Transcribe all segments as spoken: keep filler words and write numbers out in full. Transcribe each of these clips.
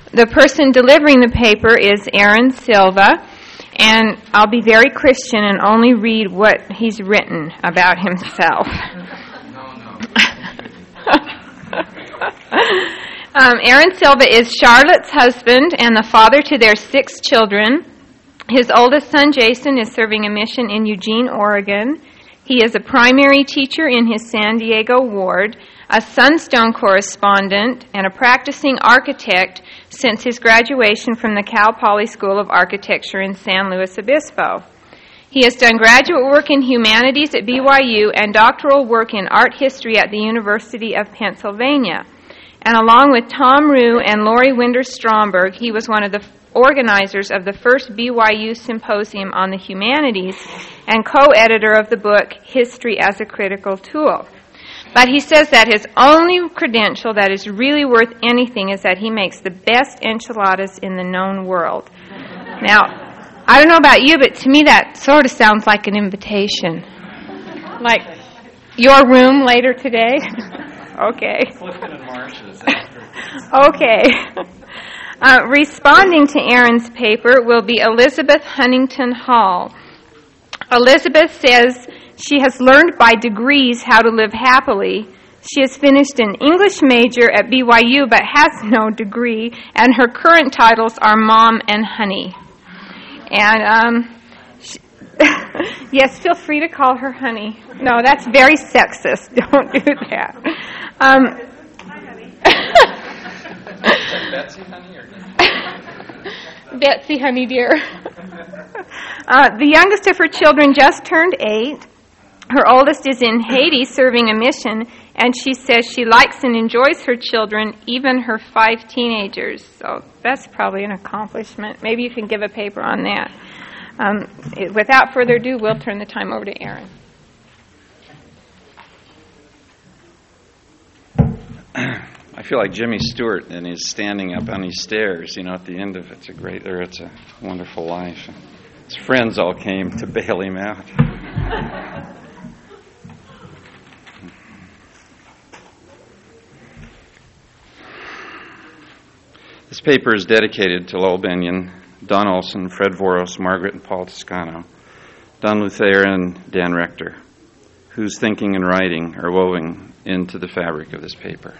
The person delivering the paper is Aaron Silva, and I'll be very Christian and only read what he's written about himself. No, no. um, Aaron Silva is Charlotte's husband and the father to their six children. His oldest son, Jason, is serving a mission in Eugene, Oregon. He is a primary teacher in his San Diego ward, a Sunstone correspondent, and a practicing architect since his graduation from the Cal Poly School of Architecture in San Luis Obispo. He has done graduate work in humanities at B Y U and doctoral work in art history at the University of Pennsylvania. And along with Tom Rue and Lori Winder-Stromberg, he was one of the organizers of the first B Y U Symposium on the Humanities and co-editor of the book History as a Critical Tool. But he says that his only credential that is really worth anything is that he makes the best enchiladas in the known world. Now, I don't know about you, but to me that sort of sounds like an invitation. Like, your room later today? Okay. Clifton and Marsh's. Okay. Uh, responding to Aaron's paper will be Elizabeth Huntington Hall. Elizabeth says she has learned by degrees how to live happily. She has finished an English major at B Y U but has no degree, and her current titles are Mom and Honey. And, um, she, yes, feel free to call her Honey. No, that's very sexist. Don't do that. Um, Betsy, honey, or Betsy, honey dear. Uh, the youngest of her children just turned eight. Her oldest is in Haiti serving a mission, and she says she likes and enjoys her children, even her five teenagers. So that's probably an accomplishment. Maybe you can give a paper on that. Um, it, without further ado, we'll turn the time over to Aaron. I feel like Jimmy Stewart, and he's standing up on these stairs, you know, at the end of It's a Great, or It's a Wonderful Life. His friends all came to bail him out. This paper is dedicated to Lowell Benyon, Don Olson, Fred Voros, Margaret and Paul Toscano, Don Luther, and Dan Rector, whose thinking and writing are woven into the fabric of this paper.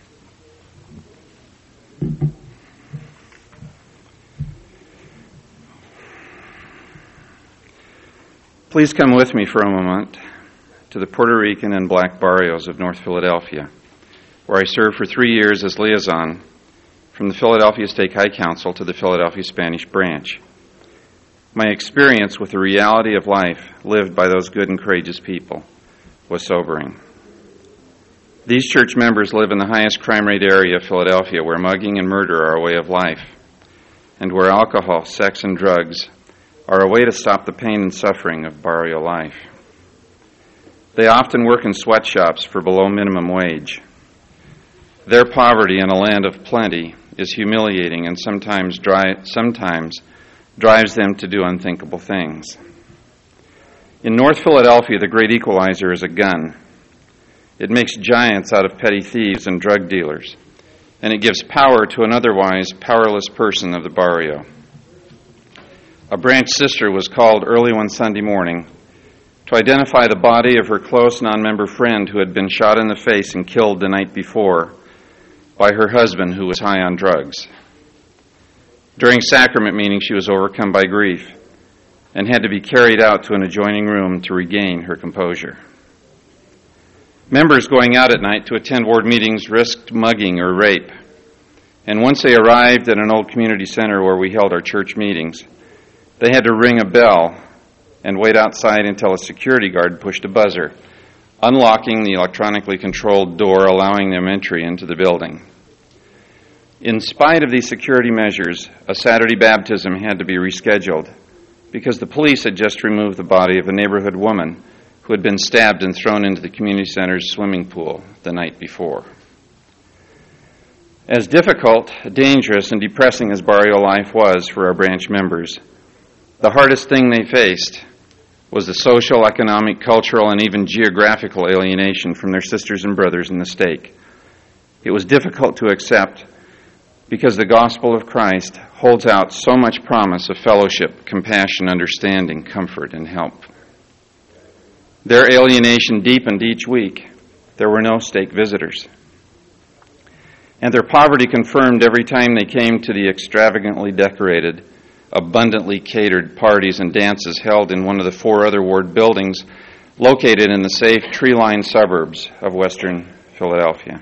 Please come with me for a moment to the Puerto Rican and black barrios of North Philadelphia, where I served for three years as liaison from the Philadelphia Stake High Council to the Philadelphia Spanish branch. My experience with the reality of life lived by those good and courageous people was sobering. These church members live in the highest crime rate area of Philadelphia, where mugging and murder are a way of life, and where alcohol, sex, and drugs are a way to stop the pain and suffering of barrio life. They often work in sweatshops for below minimum wage. Their poverty in a land of plenty is humiliating and sometimes dri- sometimes drives them to do unthinkable things. In North Philadelphia, the great equalizer is a gun. It makes giants out of petty thieves and drug dealers, and it gives power to an otherwise powerless person of the barrio. A branch sister was called early one Sunday morning to identify the body of her close non-member friend who had been shot in the face and killed the night before by her husband, who was high on drugs. During sacrament meeting, she was overcome by grief and had to be carried out to an adjoining room to regain her composure. Members going out at night to attend ward meetings risked mugging or rape, and once they arrived at an old community center where we held our church meetings, they had to ring a bell and wait outside until a security guard pushed a buzzer, unlocking the electronically controlled door, allowing them entry into the building. In spite of these security measures, a Saturday baptism had to be rescheduled because the police had just removed the body of a neighborhood woman who had been stabbed and thrown into the community center's swimming pool the night before. As difficult, dangerous, and depressing as barrio life was for our branch members, the hardest thing they faced was the social, economic, cultural, and even geographical alienation from their sisters and brothers in the stake. It was difficult to accept because the gospel of Christ holds out so much promise of fellowship, compassion, understanding, comfort, and help. Their alienation deepened each week. There were no stake visitors. And their poverty confirmed every time they came to the extravagantly decorated, abundantly catered parties and dances held in one of the four other ward buildings located in the safe, tree-lined suburbs of western Philadelphia.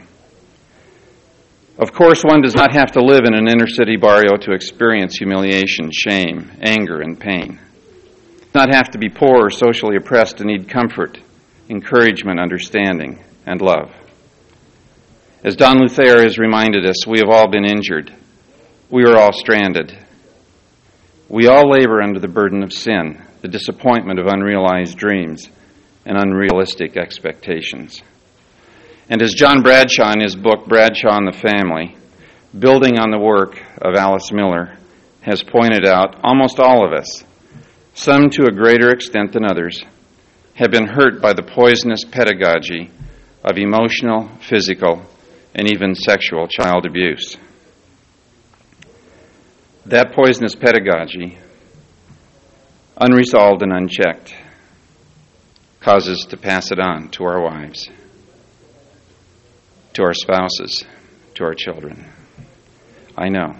Of course, one does not have to live in an inner-city barrio to experience humiliation, shame, anger, and pain. Not have to be poor or socially oppressed to need comfort, encouragement, understanding, and love. As Don Luther has reminded us, we have all been injured. We are all stranded. We all labor under the burden of sin, the disappointment of unrealized dreams, and unrealistic expectations. And as John Bradshaw in his book, Bradshaw and the Family, building on the work of Alice Miller, has pointed out, almost all of us, some to a greater extent than others, have been hurt by the poisonous pedagogy of emotional, physical, and even sexual child abuse. That poisonous pedagogy, unresolved and unchecked, causes to pass it on to our wives, to our spouses, to our children. I know.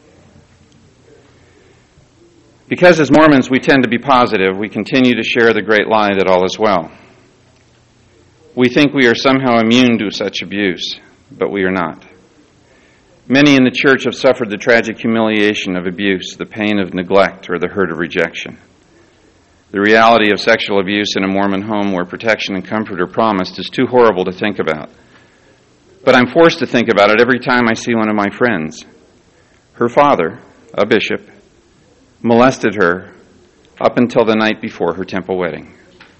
Because as Mormons we tend to be positive, we continue to share the great lie that all is well. We think we are somehow immune to such abuse, but we are not. Many in the church have suffered the tragic humiliation of abuse, the pain of neglect, or the hurt of rejection. The reality of sexual abuse in a Mormon home where protection and comfort are promised is too horrible to think about. But I'm forced to think about it every time I see one of my friends. Her father, a bishop, molested her up until the night before her temple wedding.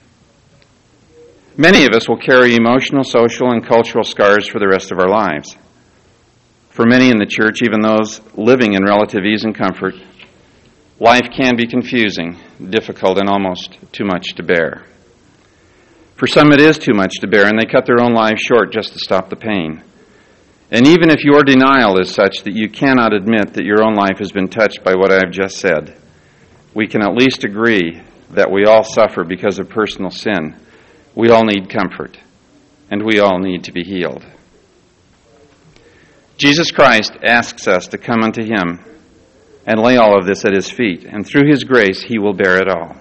Many of us will carry emotional, social, and cultural scars for the rest of our lives. For many in the church, even those living in relative ease and comfort, life can be confusing, difficult, and almost too much to bear. For some it is too much to bear, and they cut their own lives short just to stop the pain. And even if your denial is such that you cannot admit that your own life has been touched by what I have just said, we can at least agree that we all suffer because of personal sin. We all need comfort, and we all need to be healed. Jesus Christ asks us to come unto Him and lay all of this at His feet, and through His grace He will bear it all.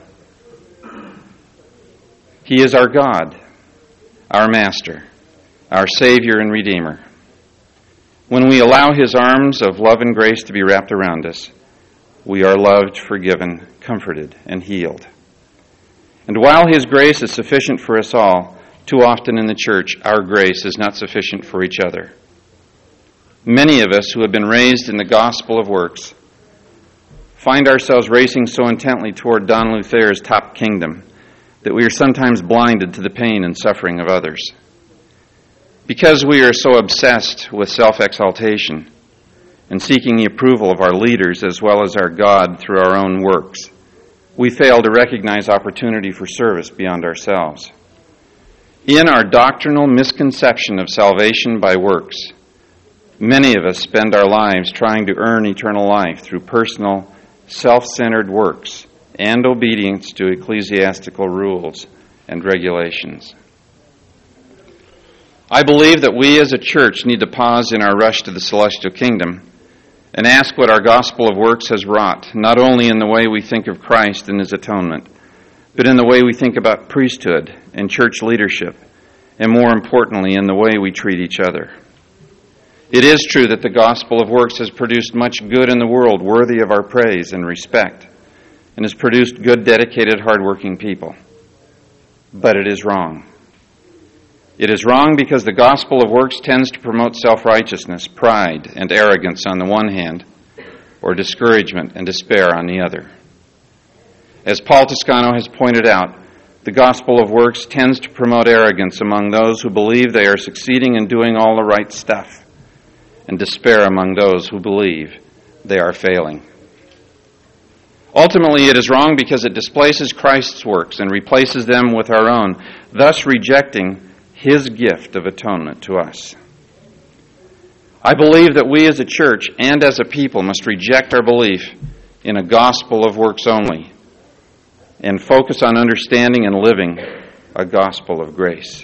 He is our God, our Master, our Savior and Redeemer. When we allow His arms of love and grace to be wrapped around us, we are loved, forgiven, comforted, and healed. And while His grace is sufficient for us all, too often in the church, our grace is not sufficient for each other. Many of us who have been raised in the gospel of works find ourselves racing so intently toward Don Luther's top kingdom that we are sometimes blinded to the pain and suffering of others. Because we are so obsessed with self-exaltation and seeking the approval of our leaders as well as our God through our own works, we fail to recognize opportunity for service beyond ourselves. In our doctrinal misconception of salvation by works, many of us spend our lives trying to earn eternal life through personal, self-centered works and obedience to ecclesiastical rules and regulations. I believe that we as a church need to pause in our rush to the celestial kingdom and ask what our gospel of works has wrought, not only in the way we think of Christ and His atonement, but in the way we think about priesthood and church leadership, and more importantly, in the way we treat each other. It is true that the gospel of works has produced much good in the world worthy of our praise and respect, and has produced good, dedicated, hardworking people. But it is wrong. It is wrong because the gospel of works tends to promote self-righteousness, pride, and arrogance on the one hand, or discouragement and despair on the other. As Paul Toscano has pointed out, the gospel of works tends to promote arrogance among those who believe they are succeeding in doing all the right stuff, and despair among those who believe they are failing. Ultimately, it is wrong because it displaces Christ's works and replaces them with our own, thus rejecting His gift of atonement to us. I believe that we as a church and as a people must reject our belief in a gospel of works only and focus on understanding and living a gospel of grace.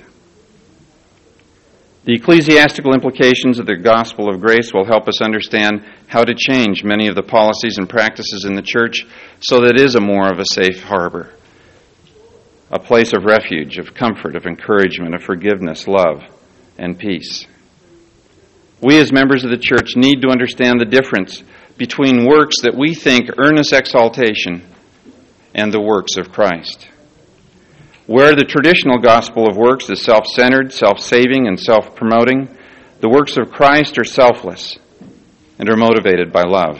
The ecclesiastical implications of the gospel of grace will help us understand how to change many of the policies and practices in the church so that it is a more of a safe harbor, a place of refuge, of comfort, of encouragement, of forgiveness, love, and peace. We as members of the church need to understand the difference between works that we think earn us exaltation and the works of Christ. Where the traditional gospel of works is self-centered, self-saving, and self-promoting, the works of Christ are selfless and are motivated by love.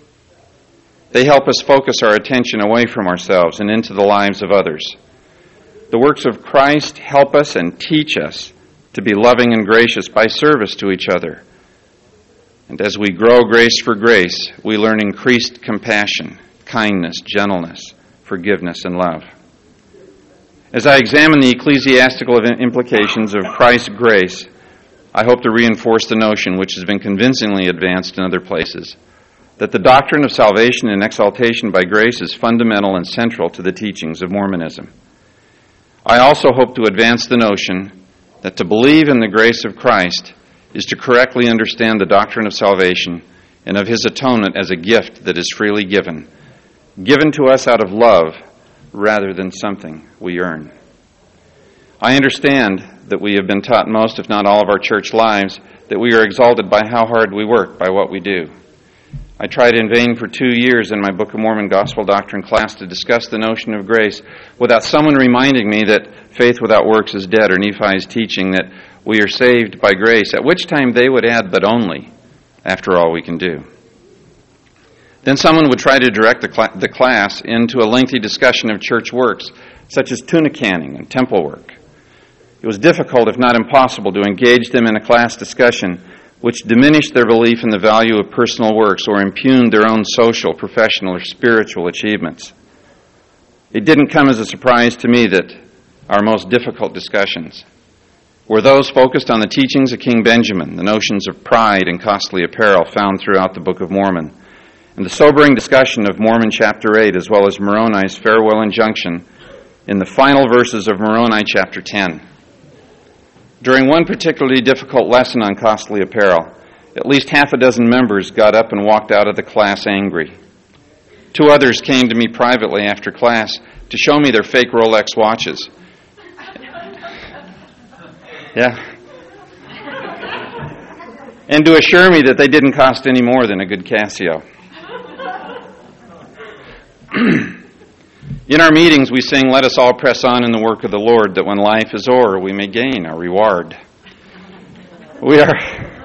They help us focus our attention away from ourselves and into the lives of others. The works of Christ help us and teach us to be loving and gracious by service to each other. And as we grow grace for grace, we learn increased compassion, kindness, gentleness, forgiveness, and love. As I examine the ecclesiastical implications of Christ's grace, I hope to reinforce the notion, which has been convincingly advanced in other places, that the doctrine of salvation and exaltation by grace is fundamental and central to the teachings of Mormonism. I also hope to advance the notion that to believe in the grace of Christ is to correctly understand the doctrine of salvation and of His atonement as a gift that is freely given, given to us out of love rather than something we earn. I understand that we have been taught most, if not all, of our church lives that we are exalted by how hard we work, by what we do. I tried in vain for two years in my Book of Mormon Gospel Doctrine class to discuss the notion of grace without someone reminding me that faith without works is dead, or Nephi's teaching that we are saved by grace, at which time they would add, but only, after all we can do. Then someone would try to direct the, cl- the class into a lengthy discussion of church works, such as tunic canning and temple work. It was difficult, if not impossible, to engage them in a class discussion which diminished their belief in the value of personal works or impugned their own social, professional, or spiritual achievements. It didn't come as a surprise to me that our most difficult discussions were those focused on the teachings of King Benjamin, the notions of pride and costly apparel found throughout the Book of Mormon, and the sobering discussion of Mormon chapter eight, as well as Moroni's farewell injunction in the final verses of Moroni chapter ten. During one particularly difficult lesson on costly apparel, at least half a dozen members got up and walked out of the class angry. Two others came to me privately after class to show me their fake Rolex watches. Yeah. And to assure me that they didn't cost any more than a good Casio. In our meetings, we sing, "Let us all press on in the work of the Lord, that when life is o'er, we may gain our reward." We are,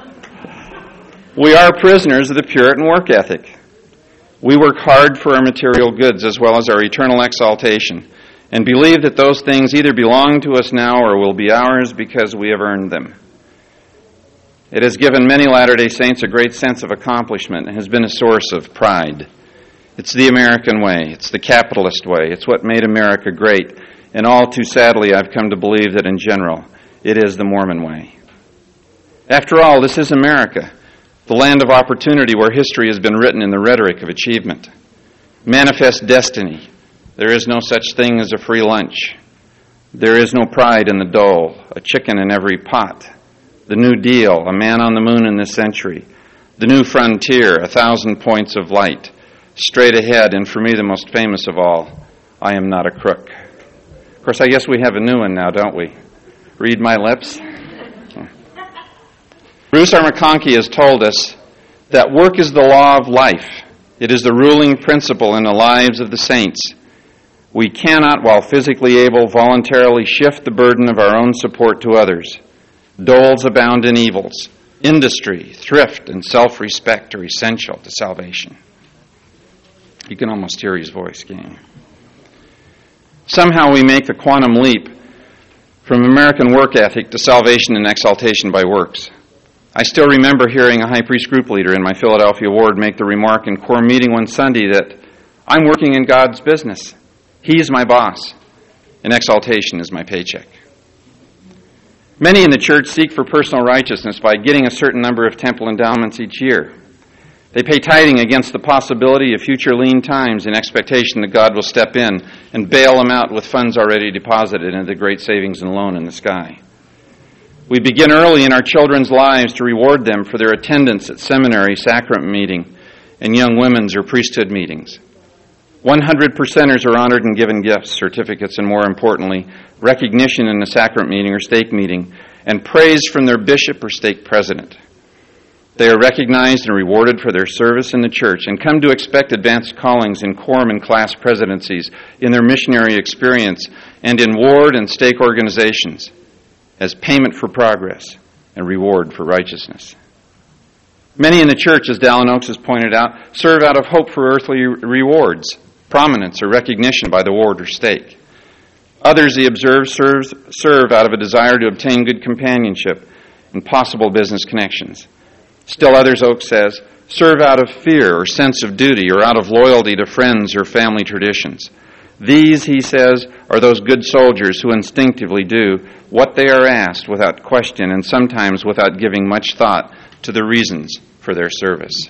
we are prisoners of the Puritan work ethic. We work hard for our material goods as well as our eternal exaltation, and believe that those things either belong to us now or will be ours because we have earned them. It has given many Latter-day Saints a great sense of accomplishment and has been a source of pride. It's the American way. It's the capitalist way. It's what made America great. And all too sadly, I've come to believe that in general, it is the Mormon way. After all, this is America, the land of opportunity where history has been written in the rhetoric of achievement. Manifest destiny. There is no such thing as a free lunch. There is no pride in the dole, a chicken in every pot. The New Deal, a man on the moon in this century. The New Frontier, a thousand points of light. Straight ahead, and for me the most famous of all, I am not a crook. Of course, I guess we have a new one now, don't we? Read my lips. Bruce R. McConkie has told us that work is the law of life. It is the ruling principle in the lives of the saints. We cannot, while physically able, voluntarily shift the burden of our own support to others. Doles abound in evils. Industry, thrift, and self-respect are essential to salvation. You can almost hear his voice, can't you? Somehow we make the quantum leap from American work ethic to salvation and exaltation by works. I still remember hearing a high priest group leader in my Philadelphia ward make the remark in core meeting one Sunday that I'm working in God's business. He is my boss, and exaltation is my paycheck. Many in the church seek for personal righteousness by getting a certain number of temple endowments each year. They pay tithing against the possibility of future lean times in expectation that God will step in and bail them out with funds already deposited into the great savings and loan in the sky. We begin early in our children's lives to reward them for their attendance at seminary, sacrament meeting, and young women's or priesthood meetings. one hundred percenters are honored and given gifts, certificates, and more importantly, recognition in a sacrament meeting or stake meeting, and praise from their bishop or stake president. They are recognized and rewarded for their service in the church and come to expect advanced callings in quorum and class presidencies, in their missionary experience, and in ward and stake organizations as payment for progress and reward for righteousness. Many in the church, as Dallin Oaks has pointed out, serve out of hope for earthly rewards, prominence, or recognition by the ward or stake. Others, he observes, serve, serve out of a desire to obtain good companionship and possible business connections. Still others, Oaks says, serve out of fear or sense of duty or out of loyalty to friends or family traditions. These, he says, are those good soldiers who instinctively do what they are asked without question and sometimes without giving much thought to the reasons for their service.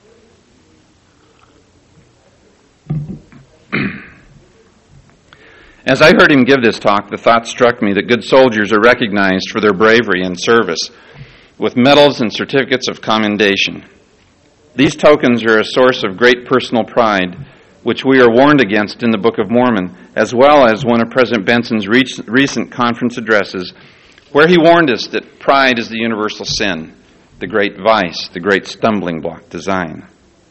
As I heard him give this talk, the thought struck me that good soldiers are recognized for their bravery and service with medals and certificates of commendation. These tokens are a source of great personal pride, which we are warned against in the Book of Mormon, as well as one of President Benson's recent conference addresses, where he warned us that pride is the universal sin, the great vice, the great stumbling block to Zion.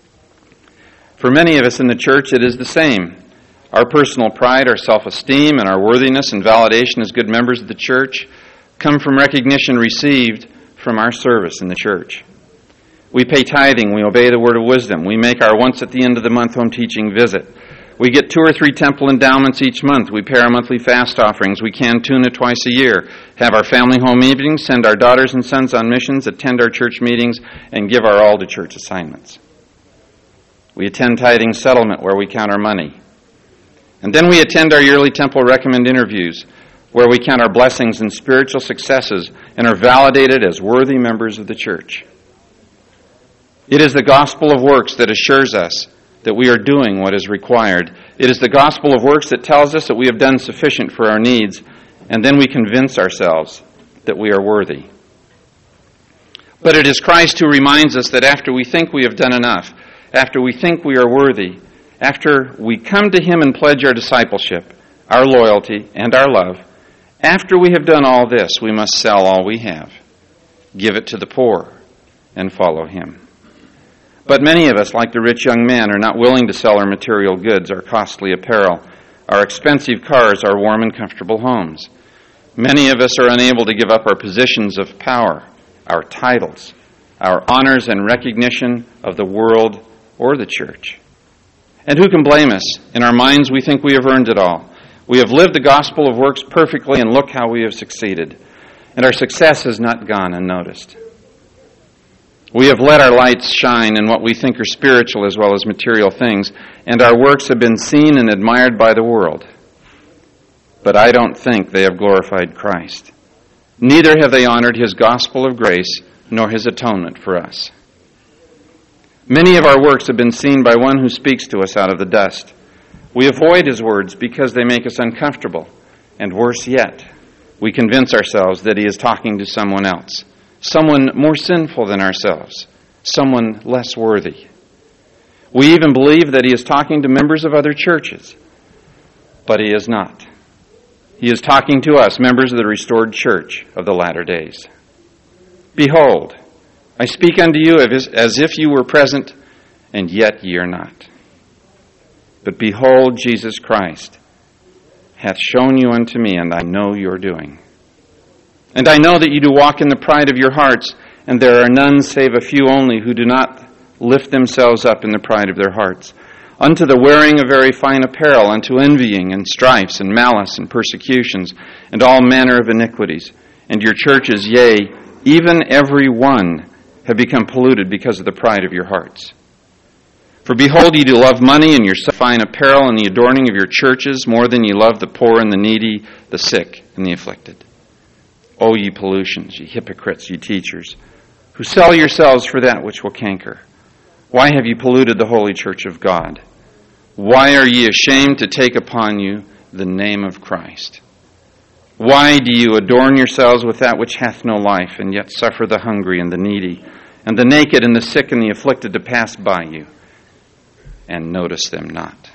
For many of us in the church, it is the same. Our personal pride, our self-esteem, and our worthiness and validation as good members of the church come from recognition received from our service in the church. We pay tithing, we obey the word of wisdom, we make our once at the end of the month home teaching visit. We get two or three temple endowments each month, we pay our monthly fast offerings, we can tuna twice a year, have our family home evenings, send our daughters and sons on missions, attend our church meetings, and give our all to church assignments. We attend tithing settlement where we count our money. And then we attend our yearly temple recommend interviews, where we count our blessings and spiritual successes and are validated as worthy members of the church. It is the gospel of works that assures us that we are doing what is required. It is the gospel of works that tells us that we have done sufficient for our needs, and then we convince ourselves that we are worthy. But it is Christ who reminds us that after we think we have done enough, after we think we are worthy, after we come to Him and pledge our discipleship, our loyalty, and our love, after we have done all this, we must sell all we have, give it to the poor, and follow Him. But many of us, like the rich young man, are not willing to sell our material goods, our costly apparel, our expensive cars, our warm and comfortable homes. Many of us are unable to give up our positions of power, our titles, our honors and recognition of the world or the church. And who can blame us? In our minds, we think we have earned it all. We have lived the gospel of works perfectly, and look how we have succeeded. And our success has not gone unnoticed. We have let our lights shine in what we think are spiritual as well as material things, and our works have been seen and admired by the world. But I don't think they have glorified Christ. Neither have they honored His gospel of grace, nor His atonement for us. Many of our works have been seen by one who speaks to us out of the dust. We avoid His words because they make us uncomfortable. And worse yet, we convince ourselves that He is talking to someone else, someone more sinful than ourselves, someone less worthy. We even believe that He is talking to members of other churches, but He is not. He is talking to us, members of the restored church of the latter days. Behold, I speak unto you as if you were present, and yet ye are not. But behold, Jesus Christ hath shown you unto me, and I know your doing. And I know that you do walk in the pride of your hearts, and there are none save a few only who do not lift themselves up in the pride of their hearts, unto the wearing of very fine apparel, unto envying and strifes and malice and persecutions, and all manner of iniquities. And your churches, yea, even every one, have become polluted because of the pride of your hearts. For behold, ye do love money and your fine apparel and the adorning of your churches more than ye love the poor and the needy, the sick and the afflicted. O ye pollutions, ye hypocrites, ye teachers, who sell yourselves for that which will canker. Why have ye polluted the holy church of God? Why are ye ashamed to take upon you the name of Christ? Why do you adorn yourselves with that which hath no life, and yet suffer the hungry and the needy, and the naked and the sick and the afflicted to pass by you, and notice them not?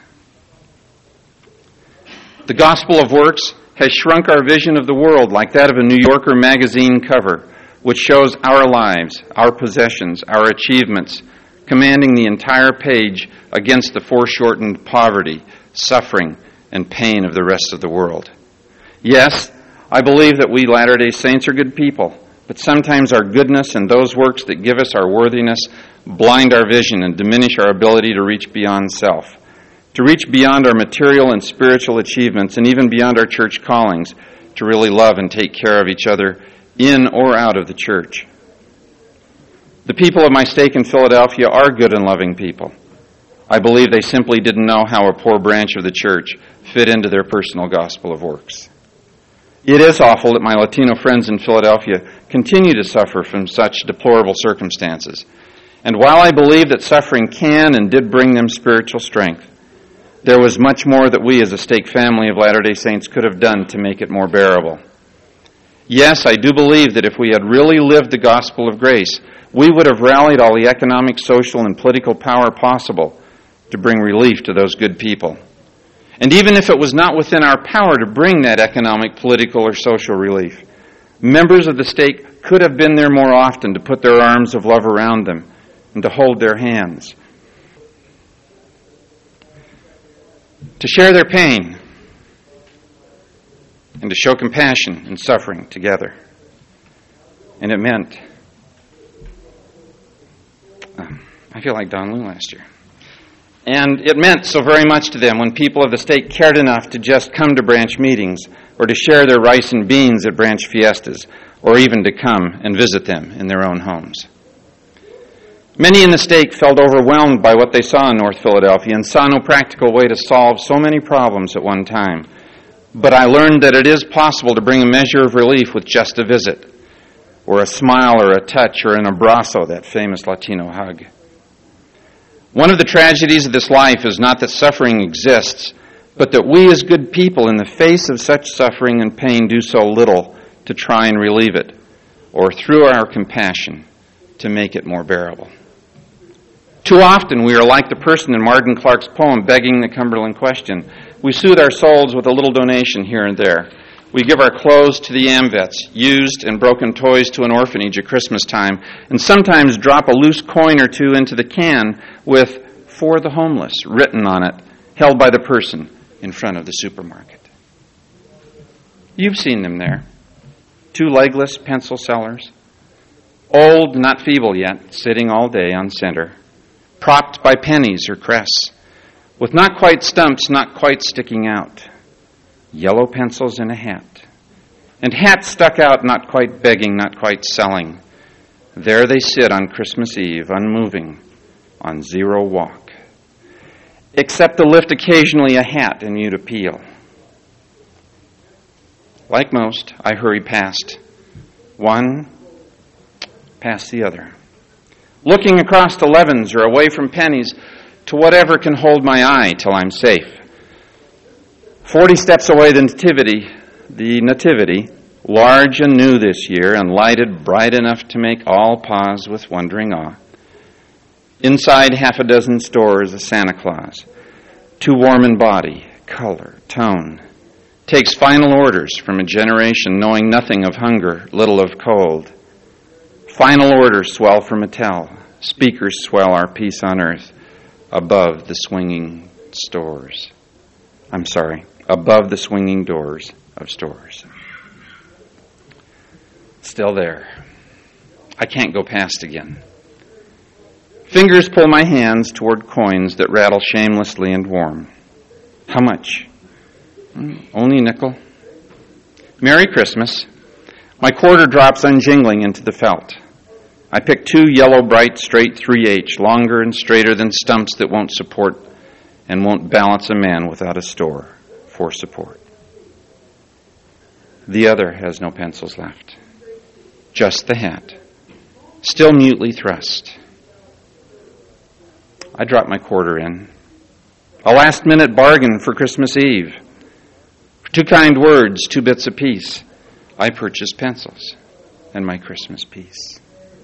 The gospel of works has shrunk our vision of the world like that of a New Yorker magazine cover, which shows our lives, our possessions, our achievements, commanding the entire page against the foreshortened poverty, suffering, and pain of the rest of the world. Yes, I believe that we Latter-day Saints are good people, but sometimes our goodness and those works that give us our worthiness blind our vision and diminish our ability to reach beyond self, to reach beyond our material and spiritual achievements, and even beyond our church callings, to really love and take care of each other in or out of the church. The people of my stake in Philadelphia are good and loving people. I believe they simply didn't know how a poor branch of the church fit into their personal gospel of works. It is awful that my Latino friends in Philadelphia continue to suffer from such deplorable circumstances. And while I believe that suffering can and did bring them spiritual strength, there was much more that we as a stake family of Latter-day Saints could have done to make it more bearable. Yes, I do believe that if we had really lived the gospel of grace, we would have rallied all the economic, social, and political power possible to bring relief to those good people. And even if it was not within our power to bring that economic, political, or social relief, members of the stake could have been there more often to put their arms of love around them and to hold their hands, to share their pain, and to show compassion in suffering together. And it meant, um, I feel like Don Liu last year. And it meant so very much to them when people of the stake cared enough to just come to branch meetings or to share their rice and beans at branch fiestas or even to come and visit them in their own homes. Many in the stake felt overwhelmed by what they saw in North Philadelphia and saw no practical way to solve so many problems at one time. But I learned that it is possible to bring a measure of relief with just a visit, or a smile, or a touch, or an abrazo, that famous Latino hug. One of the tragedies of this life is not that suffering exists, but that we as good people in the face of such suffering and pain do so little to try and relieve it, or through our compassion to make it more bearable. Too often we are like the person in Martin Clark's poem, Begging the Cumberland Question. We soothe our souls with a little donation here and there. We give our clothes to the AMVETS, used and broken toys to an orphanage at Christmas time, and sometimes drop a loose coin or two into the can with "For the Homeless" written on it, held by the person in front of the supermarket. You've seen them there. Two legless pencil sellers, old, not feeble yet, sitting all day on center, propped by pennies or crests, with not quite stumps, not quite sticking out, yellow pencils and a hat, and hats stuck out, not quite begging, not quite selling. There they sit on Christmas Eve, unmoving, on zero walk, except to lift occasionally a hat in mute appeal. Like most, I hurry past one, past the other, looking across the Levens or away from pennies to whatever can hold my eye till I'm safe. Forty steps away, the nativity, the nativity, large and new this year and lighted bright enough to make all pause with wondering awe. Inside half a dozen stores, a Santa Claus, too warm in body, color, tone, takes final orders from a generation knowing nothing of hunger, little of cold. Final orders swell from Mattel, speakers swell our peace on earth above the swinging stores. I'm sorry, above the swinging doors of stores. Still there. I can't go past again. Fingers pull my hands toward coins that rattle shamelessly and warm. How much? Only a nickel. Merry Christmas. My quarter drops unjingling into the felt. I pick two yellow, bright, straight three H, longer and straighter than stumps that won't support and won't balance a man without a store for support. The other has no pencils left. Just the hat, still mutely thrust. I drop my quarter in. A last-minute bargain for Christmas Eve. For two kind words, two bits apiece, I purchase pencils and my Christmas peace.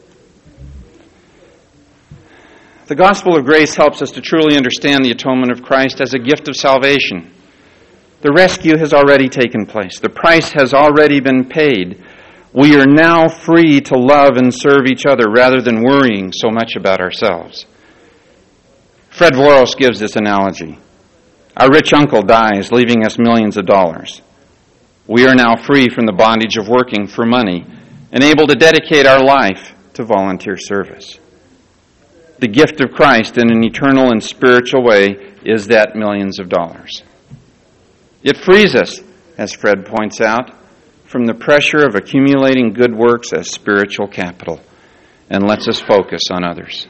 The gospel of grace helps us to truly understand the atonement of Christ as a gift of salvation. The rescue has already taken place. The price has already been paid. We are now free to love and serve each other rather than worrying so much about ourselves. Fred Voros gives this analogy. Our rich uncle dies, leaving us millions of dollars. We are now free from the bondage of working for money and able to dedicate our life to volunteer service. The gift of Christ in an eternal and spiritual way is that millions of dollars. It frees us, as Fred points out, from the pressure of accumulating good works as spiritual capital and lets us focus on others.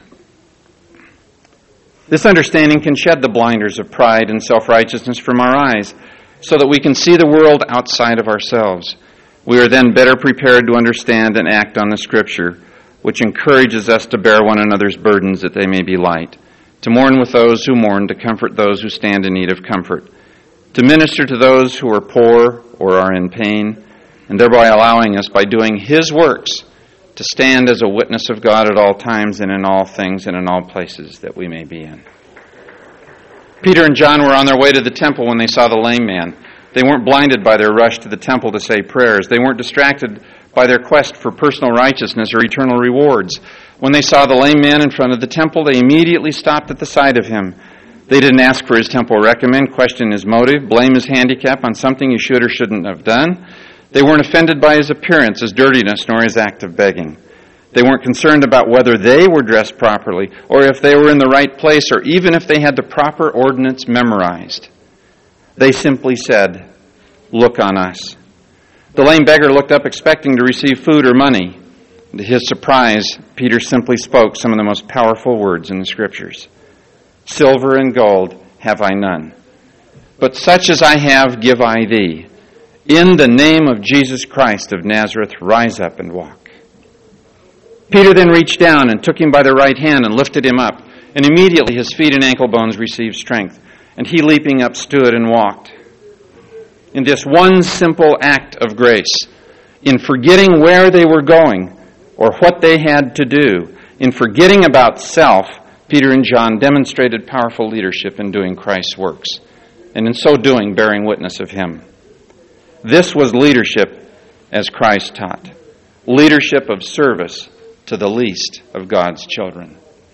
This understanding can shed the blinders of pride and self-righteousness from our eyes so that we can see the world outside of ourselves. We are then better prepared to understand and act on the Scripture, which encourages us to bear one another's burdens that they may be light, to mourn with those who mourn, to comfort those who stand in need of comfort, to minister to those who are poor or are in pain, and thereby allowing us, by doing His works, to stand as a witness of God at all times and in all things and in all places that we may be in. Peter and John were on their way to the temple when they saw the lame man. They weren't blinded by their rush to the temple to say prayers. They weren't distracted by their quest for personal righteousness or eternal rewards. When they saw the lame man in front of the temple, they immediately stopped at the sight of him. They didn't ask for his temple recommend, question his motive, blame his handicap on something he should or shouldn't have done. They weren't offended by his appearance, his dirtiness, nor his act of begging. They weren't concerned about whether they were dressed properly, or if they were in the right place, or even if they had the proper ordinance memorized. They simply said, "Look on us." The lame beggar looked up expecting to receive food or money. To his surprise, Peter simply spoke some of the most powerful words in the Scriptures. "Silver and gold have I none, but such as I have give I thee. In the name of Jesus Christ of Nazareth, rise up and walk." Peter then reached down and took him by the right hand and lifted him up, and immediately his feet and ankle bones received strength, and he leaping up stood and walked. In this one simple act of grace, in forgetting where they were going or what they had to do, in forgetting about self, Peter and John demonstrated powerful leadership in doing Christ's works, and in so doing, bearing witness of Him. This was leadership as Christ taught, leadership of service to the least of God's children.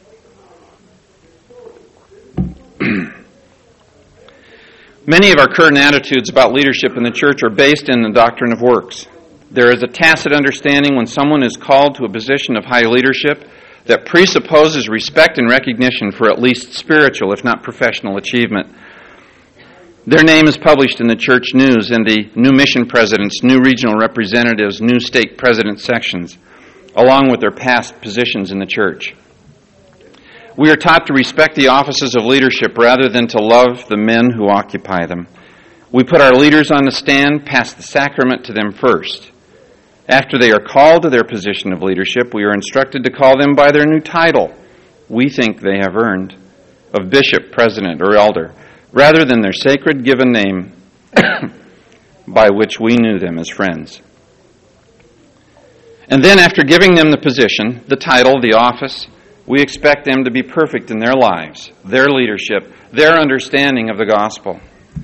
Many of our current attitudes about leadership in the church are based in the doctrine of works. There is a tacit understanding when someone is called to a position of high leadership that presupposes respect and recognition for at least spiritual, if not professional, achievement. Their name is published in the church news in the new mission presidents, new regional representatives, new stake president sections, along with their past positions in the church. We are taught to respect the offices of leadership rather than to love the men who occupy them. We put our leaders on the stand, pass the sacrament to them first. After they are called to their position of leadership, we are instructed to call them by their new title we think they have earned, of bishop, president, or elder, rather than their sacred given name by which we knew them as friends. And then after giving them the position, the title, the office, we expect them to be perfect in their lives, their leadership, their understanding of the gospel.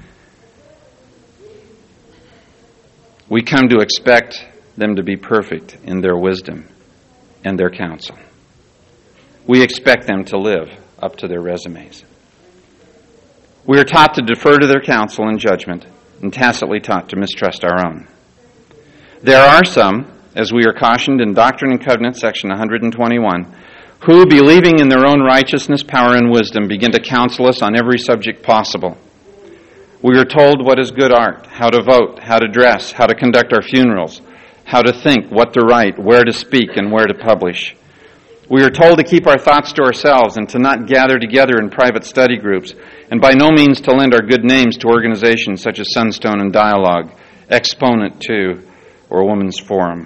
We come to expect them to be perfect in their wisdom and their counsel. We expect them to live up to their resumes. We are taught to defer to their counsel and judgment, and tacitly taught to mistrust our own. There are some, as we are cautioned in Doctrine and Covenants, section one twenty-one, who, believing in their own righteousness, power, and wisdom, begin to counsel us on every subject possible. We are told what is good art, how to vote, how to dress, how to conduct our funerals, how to think, what to write, where to speak, and where to publish. We are told to keep our thoughts to ourselves and to not gather together in private study groups, and by no means to lend our good names to organizations such as Sunstone and Dialogue, exponent to, or women's forum.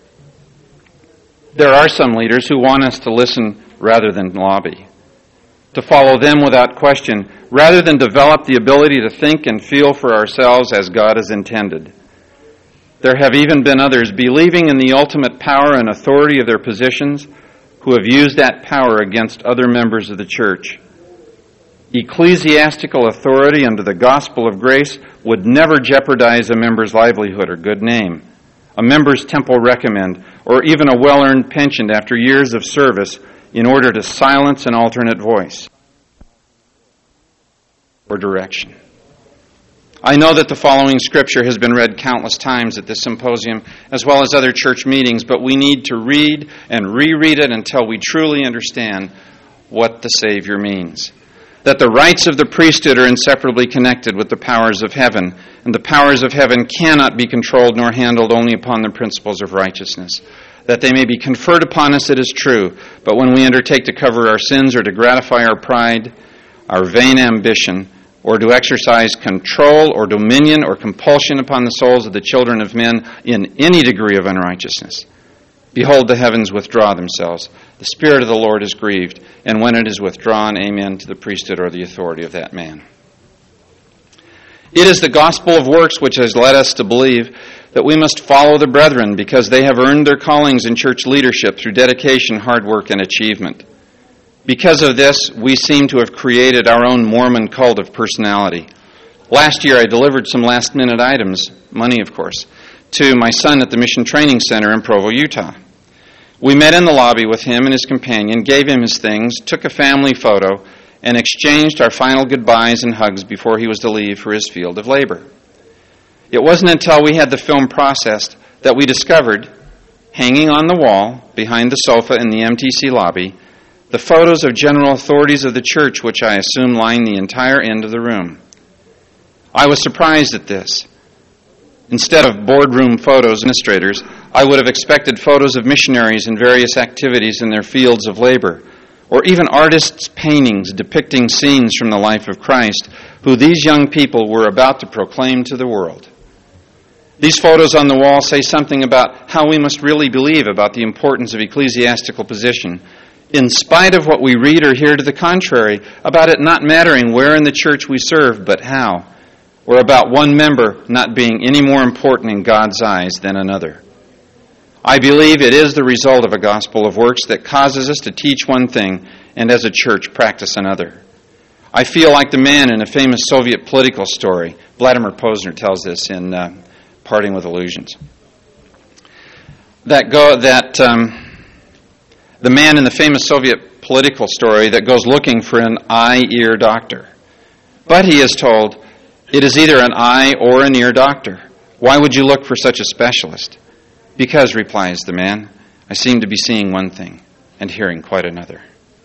There are some leaders who want us to listen rather than lobby, to follow them without question, rather than develop the ability to think and feel for ourselves as God has intended. There have even been others, believing in the ultimate power and authority of their positions, who have used that power against other members of the church. Ecclesiastical authority under the gospel of grace would never jeopardize a member's livelihood or good name, a member's temple recommend, or even a well-earned pension after years of service in order to silence an alternate voice or direction. I know that the following scripture has been read countless times at this symposium as well as other church meetings, but we need to read and reread it until we truly understand what the Savior means. That the rights of the priesthood are inseparably connected with the powers of heaven, and the powers of heaven cannot be controlled nor handled only upon the principles of righteousness. That they may be conferred upon us, it is true, but when we undertake to cover our sins or to gratify our pride, our vain ambition, or to exercise control or dominion or compulsion upon the souls of the children of men in any degree of unrighteousness, behold, the heavens withdraw themselves. The Spirit of the Lord is grieved, and when it is withdrawn, amen to the priesthood or the authority of that man. It is the gospel of works which has led us to believe that we must follow the brethren because they have earned their callings in church leadership through dedication, hard work, and achievement. Because of this, we seem to have created our own Mormon cult of personality. Last year, I delivered some last-minute items, money of course, to my son at the Mission Training Center in Provo, Utah. We met in the lobby with him and his companion, gave him his things, took a family photo, and exchanged our final goodbyes and hugs before he was to leave for his field of labor. It wasn't until we had the film processed that we discovered, hanging on the wall behind the sofa in the M T C lobby, the photos of general authorities of the church, which I assume line the entire end of the room. I was surprised at this. Instead of boardroom photos of administrators, I would have expected photos of missionaries in various activities in their fields of labor, or even artists' paintings depicting scenes from the life of Christ, who these young people were about to proclaim to the world. These photos on the wall say something about how we must really believe about the importance of ecclesiastical position, in spite of what we read or hear to the contrary, about it not mattering where in the church we serve, but how, or about one member not being any more important in God's eyes than another. I believe it is the result of a gospel of works that causes us to teach one thing and as a church practice another. I feel like the man in a famous Soviet political story. Vladimir Posner tells this in uh, Parting with Illusions. That go that um, the man in the famous Soviet political story that goes looking for an eye-ear doctor. But he is told, it is either an eye or an ear doctor. Why would you look for such a specialist? Because, replies the man, I seem to be seeing one thing and hearing quite another.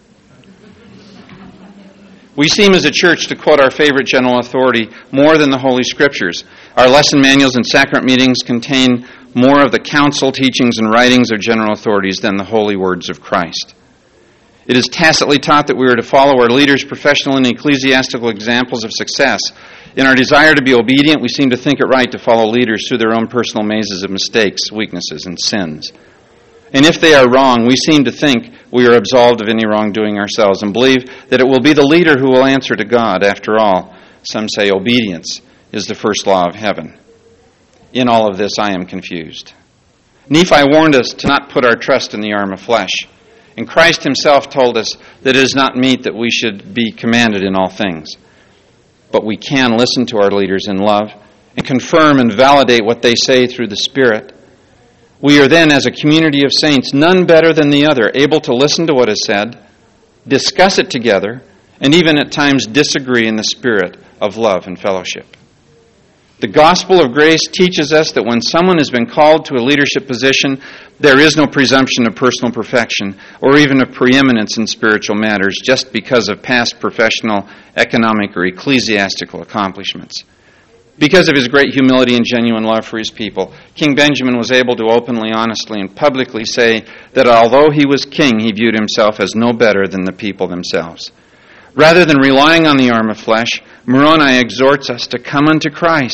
We seem as a church to quote our favorite general authority more than the Holy Scriptures. Our lesson manuals and sacrament meetings contain more of the counsel, teachings, and writings of general authorities than the holy words of Christ. It is tacitly taught that we are to follow our leaders' professional and ecclesiastical examples of success. In our desire to be obedient, we seem to think it right to follow leaders through their own personal mazes of mistakes, weaknesses, and sins. And if they are wrong, we seem to think we are absolved of any wrongdoing ourselves and believe that it will be the leader who will answer to God. After all, some say obedience is the first law of heaven. In all of this, I am confused. Nephi warned us to not put our trust in the arm of flesh. And Christ himself told us that it is not meet that we should be commanded in all things. But we can listen to our leaders in love and confirm and validate what they say through the Spirit. We are then, as a community of saints, none better than the other, able to listen to what is said, discuss it together, and even at times disagree in the spirit of love and fellowship. The gospel of grace teaches us that when someone has been called to a leadership position, there is no presumption of personal perfection or even of preeminence in spiritual matters just because of past professional, economic, or ecclesiastical accomplishments. Because of his great humility and genuine love for his people, King Benjamin was able to openly, honestly, and publicly say that although he was king, he viewed himself as no better than the people themselves. Rather than relying on the arm of flesh, Moroni exhorts us to come unto Christ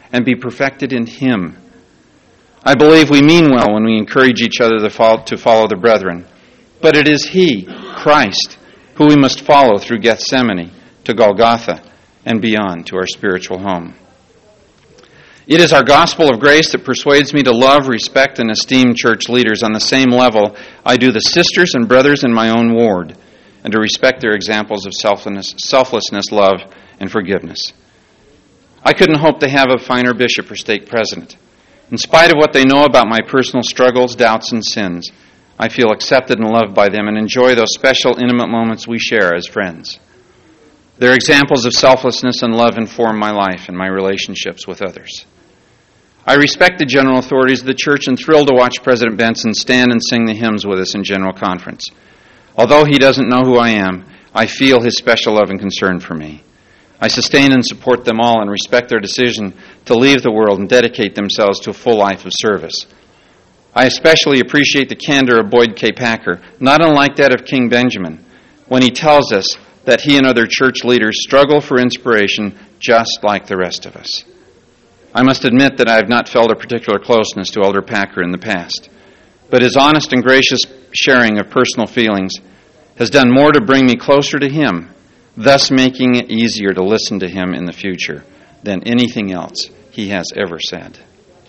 and be perfected in Him. I believe we mean well when we encourage each other to follow, to follow the brethren. But it is He, Christ, who we must follow through Gethsemane to Golgotha and beyond to our spiritual home. It is our gospel of grace that persuades me to love, respect, and esteem church leaders on the same level I do the sisters and brothers in my own ward, and to respect their examples of selflessness, selflessness, love, and forgiveness. I couldn't hope to have a finer bishop or stake president. In spite of what they know about my personal struggles, doubts, and sins, I feel accepted and loved by them and enjoy those special, intimate moments we share as friends. Their examples of selflessness and love inform my life and my relationships with others. I respect the general authorities of the church and thrilled to watch President Benson stand and sing the hymns with us in General Conference. Although he doesn't know who I am, I feel his special love and concern for me. I sustain and support them all and respect their decision to leave the world and dedicate themselves to a full life of service. I especially appreciate the candor of Boyd K. Packer, not unlike that of King Benjamin, when he tells us that he and other church leaders struggle for inspiration just like the rest of us. I must admit that I have not felt a particular closeness to Elder Packer in the past, but his honest and gracious sharing of personal feelings has done more to bring me closer to him, thus making it easier to listen to him in the future than anything else he has ever said.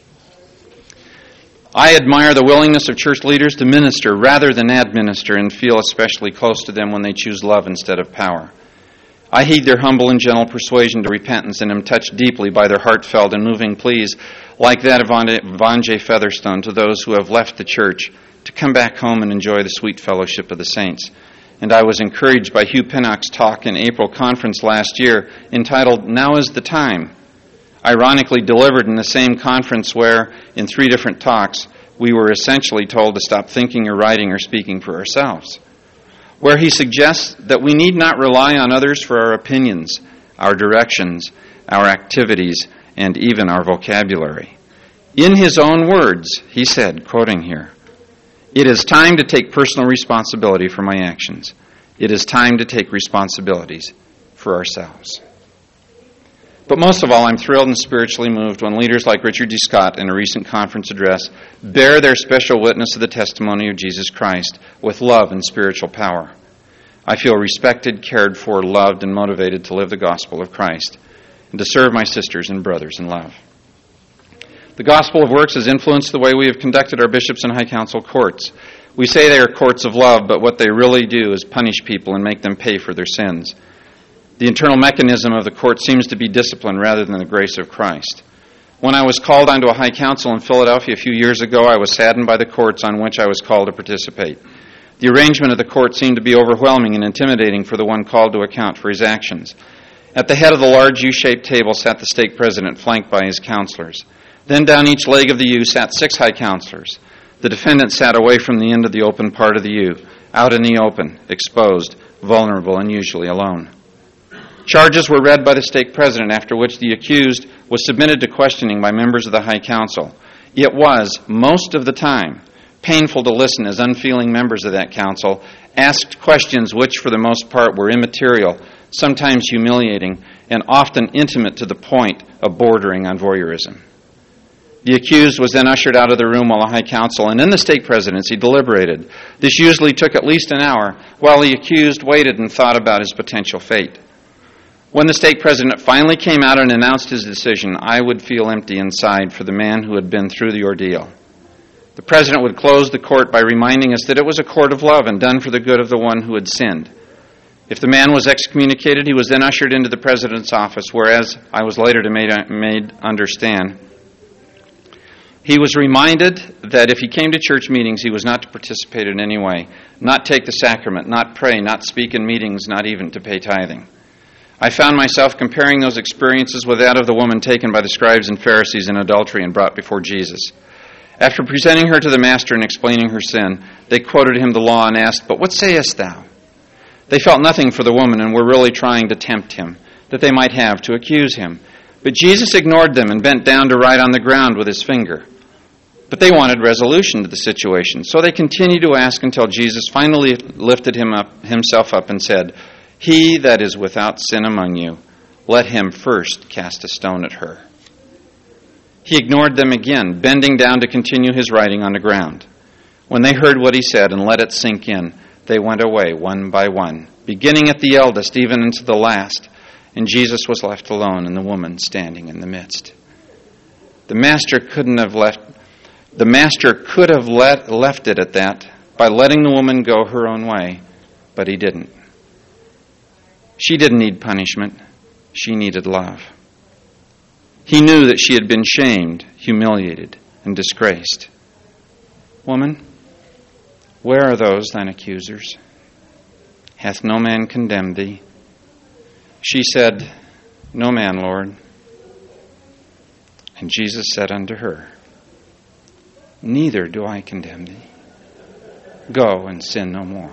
I admire the willingness of church leaders to minister rather than administer and feel especially close to them when they choose love instead of power. I heed their humble and gentle persuasion to repentance and am touched deeply by their heartfelt and moving pleas like that of Von J. Featherstone to those who have left the church to come back home and enjoy the sweet fellowship of the saints. And I was encouraged by Hugh Pinnock's talk in April conference last year entitled, Now is the Time, ironically delivered in the same conference where, in three different talks, we were essentially told to stop thinking or writing or speaking for ourselves, where he suggests that we need not rely on others for our opinions, our directions, our activities, and even our vocabulary. In his own words, he said, quoting here, "It is time to take personal responsibility for my actions. It is time to take responsibilities for ourselves." But most of all, I'm thrilled and spiritually moved when leaders like Richard D. Scott in a recent conference address bear their special witness of the testimony of Jesus Christ with love and spiritual power. I feel respected, cared for, loved, and motivated to live the gospel of Christ and to serve my sisters and brothers in love. The gospel of works has influenced the way we have conducted our bishops and high council courts. We say they are courts of love, but what they really do is punish people and make them pay for their sins. The internal mechanism of the court seems to be discipline rather than the grace of Christ. When I was called onto a high council in Philadelphia a few years ago, I was saddened by the courts on which I was called to participate. The arrangement of the court seemed to be overwhelming and intimidating for the one called to account for his actions. At the head of the large U-shaped table sat the stake president, flanked by his counselors. Then down each leg of the U sat six high counselors. The defendant sat away from the end of the open part of the U, out in the open, exposed, vulnerable, and usually alone. Charges were read by the stake president, after which the accused was submitted to questioning by members of the High Council. It was, most of the time, painful to listen as unfeeling members of that council asked questions which, for the most part, were immaterial, sometimes humiliating, and often intimate to the point of bordering on voyeurism. The accused was then ushered out of the room while the High Council and in the stake presidency deliberated. This usually took at least an hour, while the accused waited and thought about his potential fate. When the stake president finally came out and announced his decision, I would feel empty inside for the man who had been through the ordeal. The president would close the court by reminding us that it was a court of love and done for the good of the one who had sinned. If the man was excommunicated, he was then ushered into the president's office, whereas I was later to made, made understand, he was reminded that if he came to church meetings, he was not to participate in any way, not take the sacrament, not pray, not speak in meetings, not even to pay tithing. I found myself comparing those experiences with that of the woman taken by the scribes and Pharisees in adultery and brought before Jesus. After presenting her to the master and explaining her sin, they quoted him the law and asked, "But what sayest thou?" They felt nothing for the woman and were really trying to tempt him, that they might have to accuse him. But Jesus ignored them and bent down to write on the ground with his finger. But they wanted resolution to the situation, so they continued to ask until Jesus finally lifted him up, himself up and said, "He that is without sin among you, let him first cast a stone at her." He ignored them again, bending down to continue his writing on the ground. When they heard what he said and let it sink in, they went away one by one, beginning at the eldest, even into the last, and Jesus was left alone and the woman standing in the midst. The master couldn't have left the master could have let, left it at that by letting the woman go her own way, but he didn't. She didn't need punishment. She needed love. He knew that she had been shamed, humiliated, and disgraced. Woman, where are those thine accusers? Hath no man condemned thee? She said, No man, Lord. And Jesus said unto her, Neither do I condemn thee. Go and sin no more.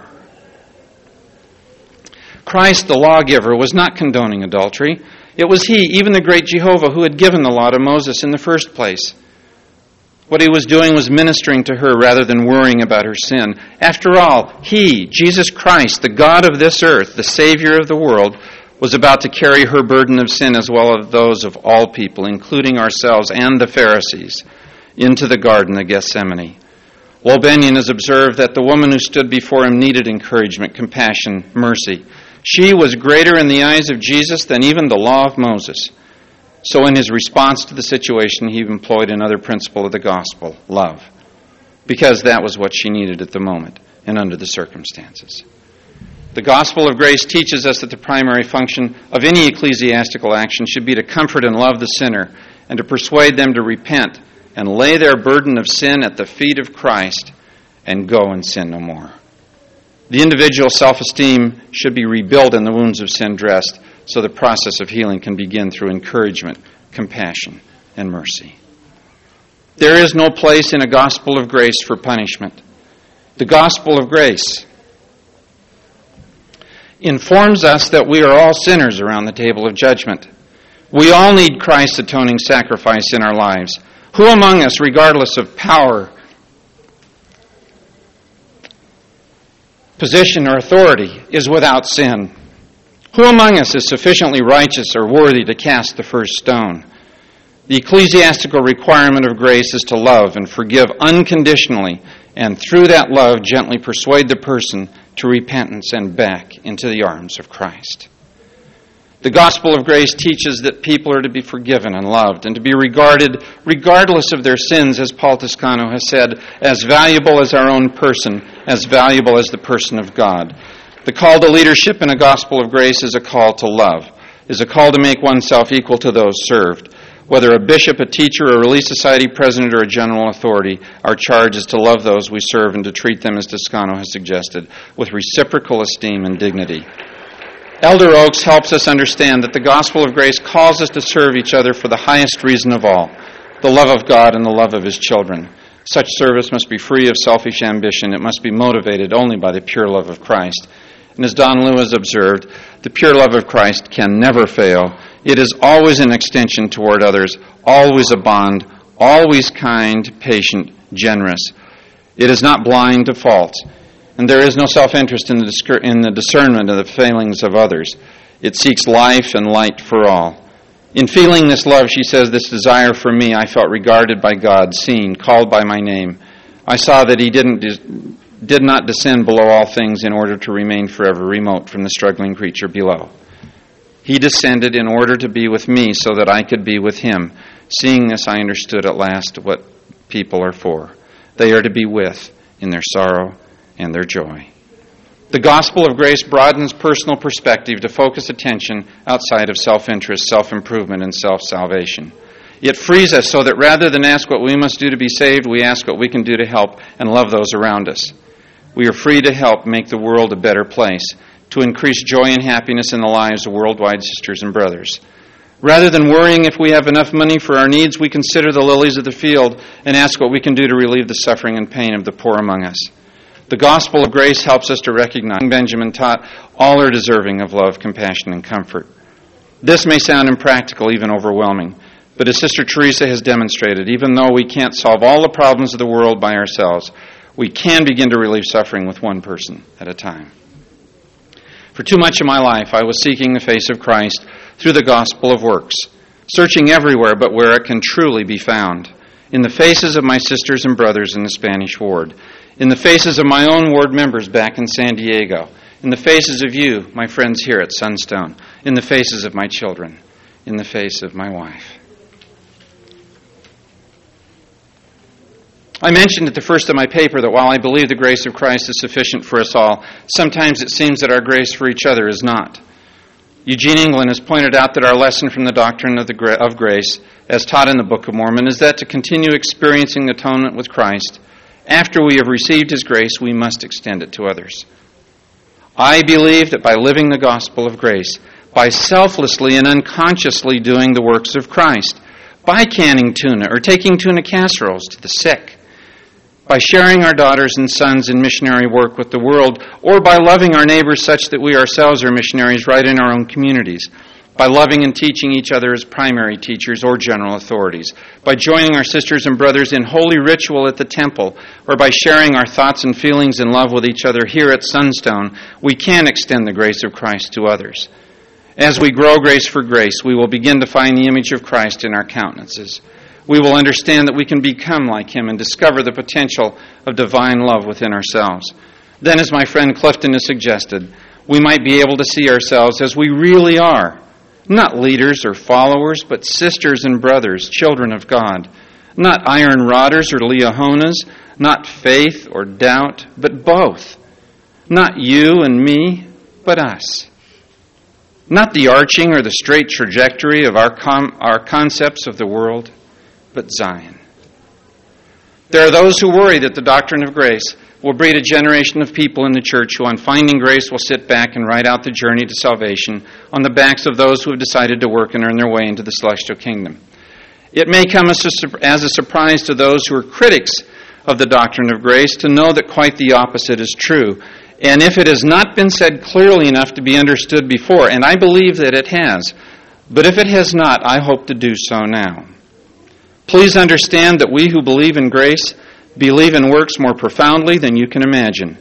Christ, the lawgiver, was not condoning adultery. It was he, even the great Jehovah, who had given the law to Moses in the first place. What he was doing was ministering to her rather than worrying about her sin. After all, he, Jesus Christ, the God of this earth, the Savior of the world, was about to carry her burden of sin as well as those of all people, including ourselves and the Pharisees, into the Garden of Gethsemane. Will Benyon has observed that the woman who stood before him needed encouragement, compassion, mercy. She was greater in the eyes of Jesus than even the law of Moses. So in his response to the situation, he employed another principle of the gospel, love, because that was what she needed at the moment and under the circumstances. The gospel of grace teaches us that the primary function of any ecclesiastical action should be to comfort and love the sinner and to persuade them to repent and lay their burden of sin at the feet of Christ and go and sin no more. The individual self-esteem should be rebuilt and the wounds of sin dressed so the process of healing can begin through encouragement, compassion, and mercy. There is no place in a gospel of grace for punishment. The gospel of grace informs us that we are all sinners around the table of judgment. We all need Christ's atoning sacrifice in our lives. Who among us, regardless of power, position, or authority, is without sin? Who among us is sufficiently righteous or worthy to cast the first stone? The ecclesiastical requirement of grace is to love and forgive unconditionally, and through that love gently persuade the person to repentance and back into the arms of Christ. The gospel of grace teaches that people are to be forgiven and loved and to be regarded, regardless of their sins, as Paul Toscano has said, as valuable as our own person, as valuable as the person of God. The call to leadership in a gospel of grace is a call to love, is a call to make oneself equal to those served. Whether a bishop, a teacher, a Relief Society president, or a general authority, our charge is to love those we serve and to treat them, as Toscano has suggested, with reciprocal esteem and dignity. Elder Oaks helps us understand that the gospel of grace calls us to serve each other for the highest reason of all, the love of God and the love of His children. Such service must be free of selfish ambition. It must be motivated only by the pure love of Christ. And as Don Lewis observed, the pure love of Christ can never fail. It is always an extension toward others, always a bond, always kind, patient, generous. It is not blind to faults. And there is no self-interest in the, discur- in the discernment of the failings of others. It seeks life and light for all. In feeling this love, she says, this desire for me, I felt regarded by God, seen, called by my name. I saw that He didn't de- did not descend below all things in order to remain forever remote from the struggling creature below. He descended in order to be with me so that I could be with Him. Seeing this, I understood at last what people are for. They are to be with in their sorrow and their joy. The gospel of grace broadens personal perspective to focus attention outside of self-interest, self-improvement, and self-salvation. It frees us so that rather than ask what we must do to be saved, we ask what we can do to help and love those around us. We are free to help make the world a better place, to increase joy and happiness in the lives of worldwide sisters and brothers. Rather than worrying if we have enough money for our needs, we consider the lilies of the field and ask what we can do to relieve the suffering and pain of the poor among us. The gospel of grace helps us to recognize, Benjamin taught, all are deserving of love, compassion, and comfort. This may sound impractical, even overwhelming, but as Sister Teresa has demonstrated, even though we can't solve all the problems of the world by ourselves, we can begin to relieve suffering with one person at a time. For too much of my life, I was seeking the face of Christ through the gospel of works. searching everywhere but where it can truly be found. In the faces of my sisters and brothers in the Spanish ward, in the faces of my own ward members back in San Diego, in the faces of you, my friends here at Sunstone, in the faces of my children, in the face of my wife. I mentioned at the first of my paper that while I believe the grace of Christ is sufficient for us all, sometimes it seems that our grace for each other is not. Eugene England has pointed out that our lesson from the doctrine of, the gra- of grace, as taught in the Book of Mormon, is that to continue experiencing atonement with Christ, after we have received His grace, we must extend it to others. I believe that by living the gospel of grace, by selflessly and unconsciously doing the works of Christ, by canning tuna or taking tuna casseroles to the sick, by sharing our daughters and sons in missionary work with the world, or by loving our neighbors such that we ourselves are missionaries right in our own communities, by loving and teaching each other as primary teachers or general authorities, by joining our sisters and brothers in holy ritual at the temple, or by sharing our thoughts and feelings in love with each other here at Sunstone, we can extend the grace of Christ to others. As we grow grace for grace, we will begin to find the image of Christ in our countenances. We will understand that we can become like Him and discover the potential of divine love within ourselves. Then, as my friend Clifton has suggested, we might be able to see ourselves as we really are. Not leaders or followers, but sisters and brothers, children of God. Not iron rodders or Leohonas, not faith or doubt, but both. Not you and me, but us. Not the arching or the straight trajectory of our com- our concepts of the world, but Zion. There are those who worry that the doctrine of grace will breed a generation of people in the church who, on finding grace, will sit back and write out the journey to salvation on the backs of those who have decided to work and earn their way into the celestial kingdom. It may come as a, as a surprise to those who are critics of the doctrine of grace to know that quite the opposite is true. And if it has not been said clearly enough to be understood before, and I believe that it has, but if it has not, I hope to do so now. Please understand that we who believe in grace believe in works more profoundly than you can imagine.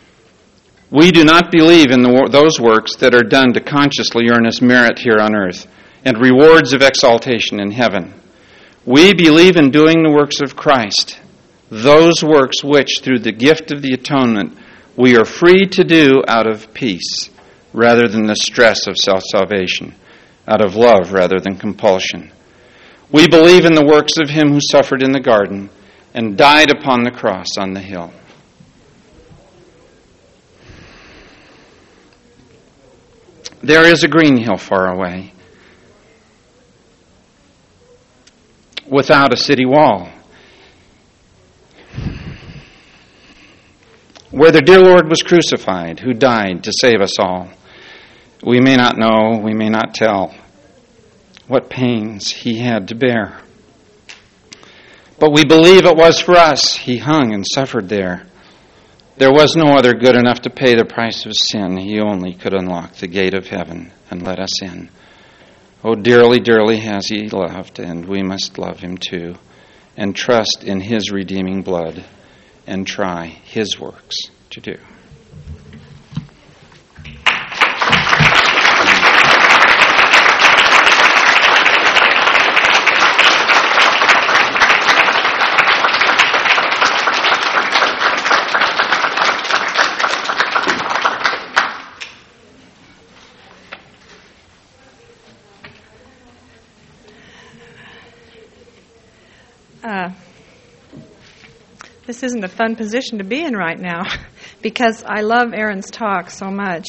We do not believe in the, those works that are done to consciously earn us merit here on earth and rewards of exaltation in heaven. We believe in doing the works of Christ, those works which, through the gift of the atonement, we are free to do out of peace rather than the stress of self-salvation, out of love rather than compulsion. We believe in the works of Him who suffered in the garden and died upon the cross on the hill. There is a green hill far away, without a city wall, where the dear Lord was crucified, who died to save us all. We may not know, we may not tell what pains He had to bear. But we believe it was for us He hung and suffered there. There was no other good enough to pay the price of sin. He only could unlock the gate of heaven and let us in. Oh, dearly, dearly has He loved, and we must love Him too, and trust in His redeeming blood, and try His works to do. Uh, this isn't a fun position to be in right now because I love Aaron's talk so much.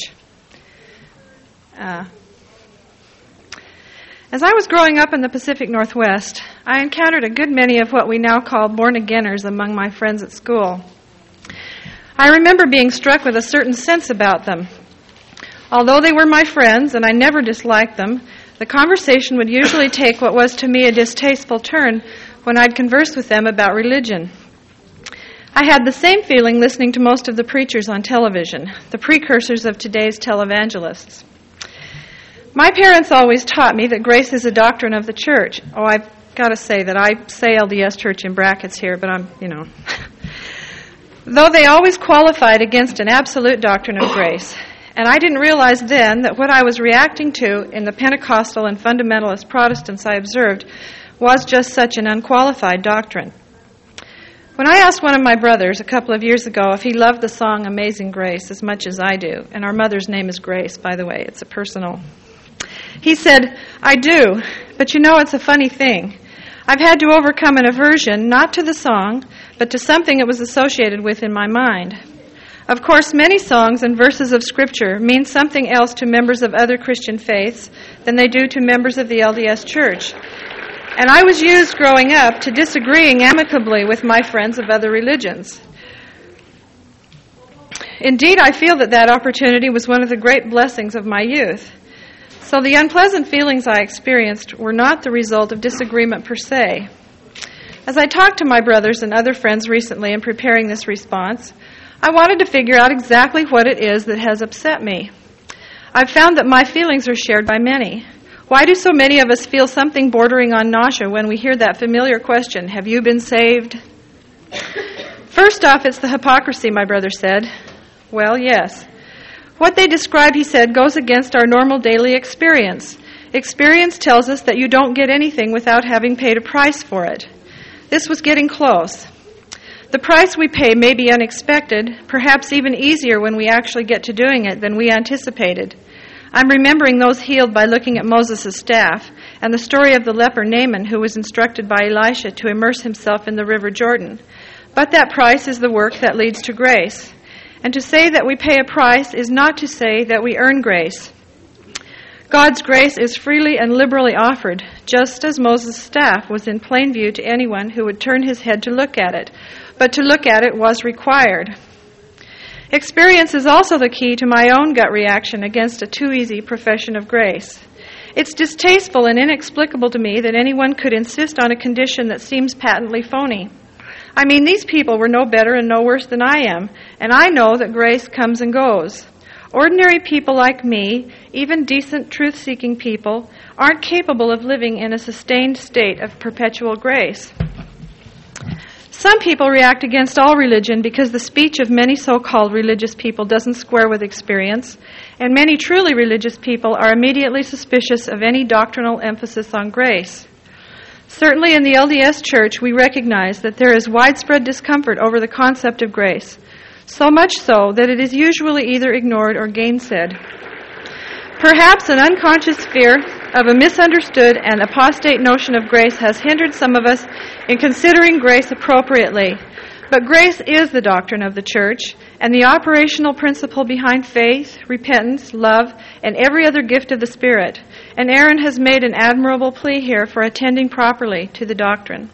Uh, as I was growing up in the Pacific Northwest, I encountered a good many of what we now call born-againers among my friends at school. I remember being struck with a certain sense about them. Although they were my friends and I never disliked them, the conversation would usually take what was to me a distasteful turn when I'd converse with them about religion. I had the same feeling listening to most of the preachers on television, the precursors of today's televangelists. My parents always taught me that grace is a doctrine of the church. Oh, I've got to say that I say L D S Church in brackets here, but I'm, you know. Though they always qualified against an absolute doctrine of grace. And I didn't realize then that what I was reacting to in the Pentecostal and fundamentalist Protestants I observed was just such an unqualified doctrine. When I asked one of my brothers a couple of years ago if he loved the song Amazing Grace as much as I do, and our mother's name is Grace, by the way, it's a personal, he said, I do, but you know, it's a funny thing. I've had to overcome an aversion, not to the song, but to something it was associated with in my mind. Of course, many songs and verses of Scripture mean something else to members of other Christian faiths than they do to members of the L D S Church. And I was used growing up to disagreeing amicably with my friends of other religions. Indeed, I feel that that opportunity was one of the great blessings of my youth. So the unpleasant feelings I experienced were not the result of disagreement per se. As I talked to my brothers and other friends recently in preparing this response, I wanted to figure out exactly what it is that has upset me. I've found that my feelings are shared by many. Why do so many of us feel something bordering on nausea when we hear that familiar question, have you been saved? First off, it's the hypocrisy, my brother said. Well, yes. What they describe, he said, goes against our normal daily experience. Experience tells us that you don't get anything without having paid a price for it. This was getting close. The price we pay may be unexpected, perhaps even easier when we actually get to doing it than we anticipated. I'm remembering those healed by looking at Moses' staff and the story of the leper Naaman who was instructed by Elisha to immerse himself in the river Jordan. But that price is the work that leads to grace. And to say that we pay a price is not to say that we earn grace. God's grace is freely and liberally offered, just as Moses' staff was in plain view to anyone who would turn his head to look at it. But to look at it was required. Experience is also the key to my own gut reaction against a too easy profession of grace. It's distasteful and inexplicable to me that anyone could insist on a condition that seems patently phony. I mean, these people were no better and no worse than I am, and I know that grace comes and goes. Ordinary people like me, even decent truth-seeking people, aren't capable of living in a sustained state of perpetual grace. Some people react against all religion because the speech of many so-called religious people doesn't square with experience, and many truly religious people are immediately suspicious of any doctrinal emphasis on grace. Certainly in the L D S Church, we recognize that there is widespread discomfort over the concept of grace, so much so that it is usually either ignored or gainsaid. Perhaps an unconscious fear of a misunderstood and apostate notion of grace has hindered some of us in considering grace appropriately. But grace is the doctrine of the Church and the operational principle behind faith, repentance, love, and every other gift of the Spirit. And Aaron has made an admirable plea here for attending properly to the doctrine.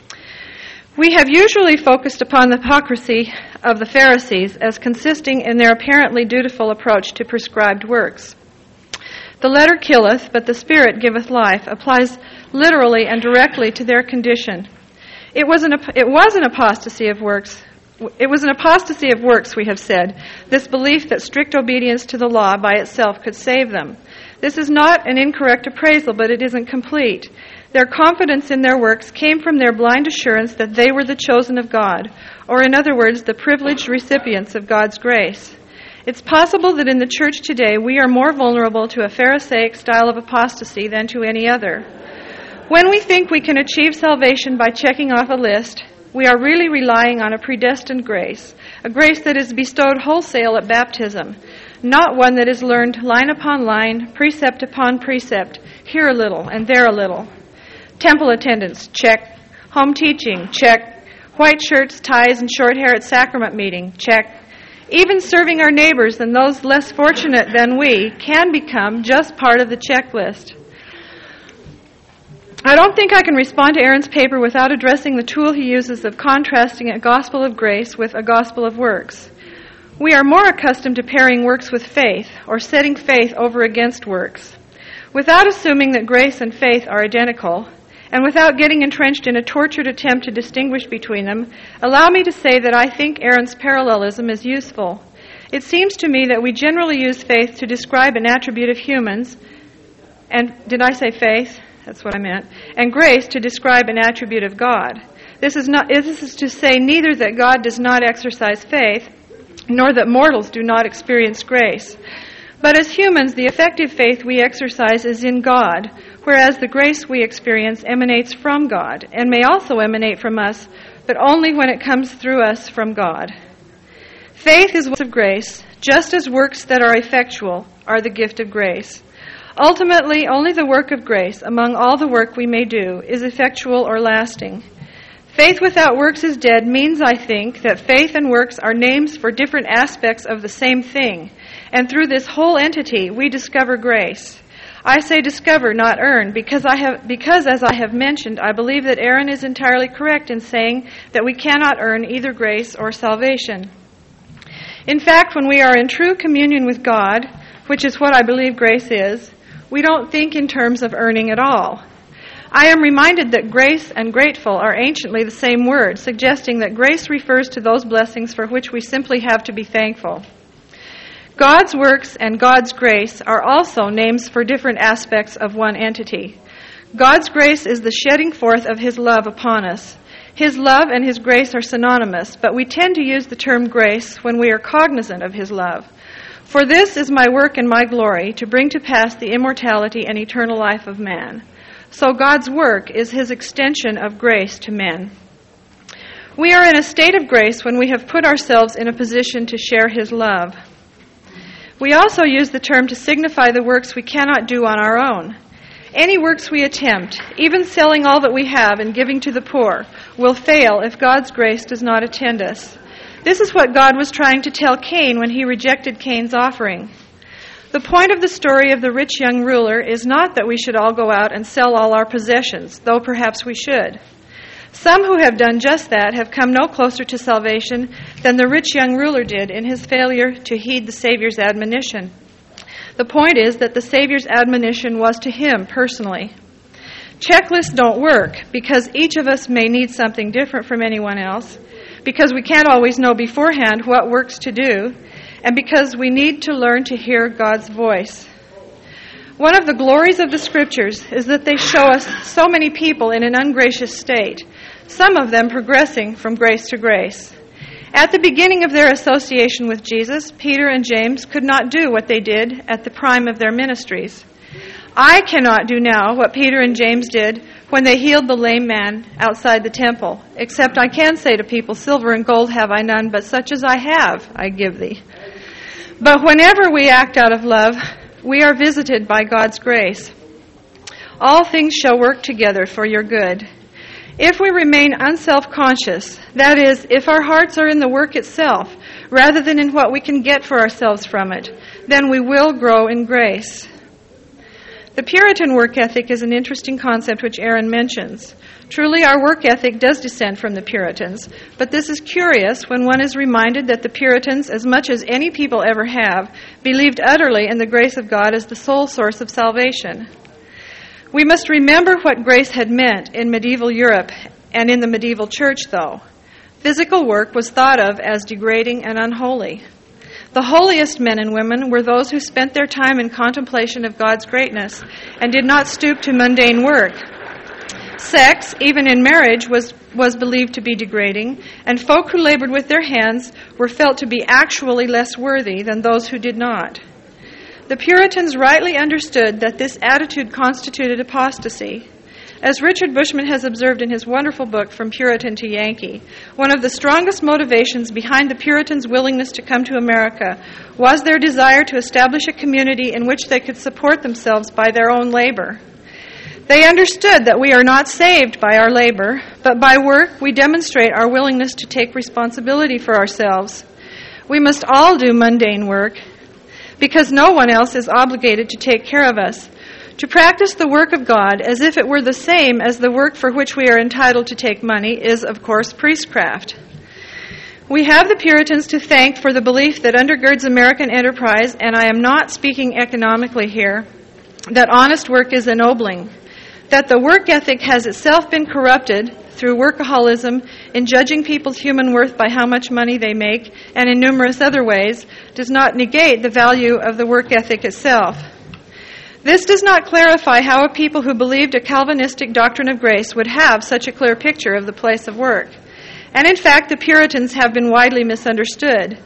We have usually focused upon the hypocrisy of the Pharisees as consisting in their apparently dutiful approach to prescribed works. The letter killeth, but the Spirit giveth life applies literally and directly to their condition. It was an it was an apostasy of works. It was an apostasy of works, we have said, this belief that strict obedience to the law by itself could save them. This is not an incorrect appraisal, but it isn't complete. Their confidence in their works came from their blind assurance that they were the chosen of God, or in other words, the privileged recipients of God's grace. It's possible that in the church today we are more vulnerable to a Pharisaic style of apostasy than to any other. When we think we can achieve salvation by checking off a list, we are really relying on a predestined grace, a grace that is bestowed wholesale at baptism, not one that is learned line upon line, precept upon precept, here a little and there a little. Temple attendance, check. Home teaching, check. White shirts, ties, and short hair at sacrament meeting, check. Even serving our neighbors and those less fortunate than we can become just part of the checklist. I don't think I can respond to Aaron's paper without addressing the tool he uses of contrasting a gospel of grace with a gospel of works. We are more accustomed to pairing works with faith, or setting faith over against works. Without assuming that grace and faith are identical, and without getting entrenched in a tortured attempt to distinguish between them, allow me to say that I think Aaron's parallelism is useful. It seems to me that we generally use faith to describe an attribute of humans, and did I say faith? That's what I meant. And grace to describe an attribute of God. This is not. This is to say neither that God does not exercise faith, nor that mortals do not experience grace. But as humans, the effective faith we exercise is in God, whereas the grace we experience emanates from God and may also emanate from us, but only when it comes through us from God. Faith is works of grace, just as works that are effectual are the gift of grace. Ultimately, only the work of grace, among all the work we may do, is effectual or lasting. Faith without works is dead means, I think, that faith and works are names for different aspects of the same thing, and through this whole entity we discover grace. I say discover, not earn, because I have because as I have mentioned, I believe that Aaron is entirely correct in saying that we cannot earn either grace or salvation. In fact, when we are in true communion with God, which is what I believe grace is, we don't think in terms of earning at all. I am reminded that grace and grateful are anciently the same word, suggesting that grace refers to those blessings for which we simply have to be thankful. God's works and God's grace are also names for different aspects of one entity. God's grace is the shedding forth of His love upon us. His love and His grace are synonymous, but we tend to use the term grace when we are cognizant of His love. For this is my work and my glory, to bring to pass the immortality and eternal life of man. So God's work is His extension of grace to men. We are in a state of grace when we have put ourselves in a position to share His love. We also use the term to signify the works we cannot do on our own. Any works we attempt, even selling all that we have and giving to the poor, will fail if God's grace does not attend us. This is what God was trying to tell Cain when He rejected Cain's offering. The point of the story of the rich young ruler is not that we should all go out and sell all our possessions, though perhaps we should. Some who have done just that have come no closer to salvation than the rich young ruler did in his failure to heed the Savior's admonition. The point is that the Savior's admonition was to him personally. Checklists don't work because each of us may need something different from anyone else, because we can't always know beforehand what works to do, and because we need to learn to hear God's voice. One of the glories of the Scriptures is that they show us so many people in an ungracious state, some of them progressing from grace to grace. At the beginning of their association with Jesus, Peter and James could not do what they did at the prime of their ministries. I cannot do now what Peter and James did when they healed the lame man outside the temple, except I can say to people, silver and gold have I none, but such as I have I give thee. But whenever we act out of love, we are visited by God's grace. All things shall work together for your good. If we remain unself-conscious, that is, if our hearts are in the work itself, rather than in what we can get for ourselves from it, then we will grow in grace. The Puritan work ethic is an interesting concept which Aaron mentions. Truly, our work ethic does descend from the Puritans, but this is curious when one is reminded that the Puritans, as much as any people ever have, believed utterly in the grace of God as the sole source of salvation. We must remember what grace had meant in medieval Europe and in the medieval church, though. Physical work was thought of as degrading and unholy. The holiest men and women were those who spent their time in contemplation of God's greatness and did not stoop to mundane work. Sex, even in marriage, was, was believed to be degrading, and folk who labored with their hands were felt to be actually less worthy than those who did not. The Puritans rightly understood that this attitude constituted apostasy. As Richard Bushman has observed in his wonderful book, From Puritan to Yankee, one of the strongest motivations behind the Puritans' willingness to come to America was their desire to establish a community in which they could support themselves by their own labor. They understood that we are not saved by our labor, but by work we demonstrate our willingness to take responsibility for ourselves. We must all do mundane work, because no one else is obligated to take care of us. To practice the work of God as if it were the same as the work for which we are entitled to take money is, of course, priestcraft. We have the Puritans to thank for the belief that undergirds American enterprise, and I am not speaking economically here, that honest work is ennobling. That the work ethic has itself been corrupted through workaholism in judging people's human worth by how much money they make and in numerous other ways does not negate the value of the work ethic itself. This does not clarify how a people who believed a Calvinistic doctrine of grace would have such a clear picture of the place of work. And in fact, the Puritans have been widely misunderstood.